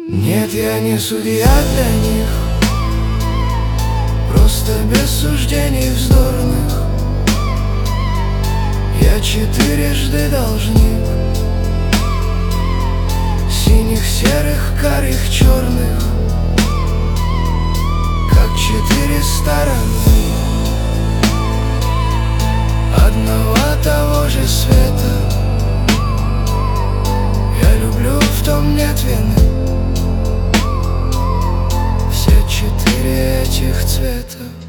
Нет, я не судья для них, просто без суждений вздорных. Я четырежды должник синих, серых, карих, черных, как четыре стороны одного того же света. Я люблю, в том нет вины, все четыре этих цвета.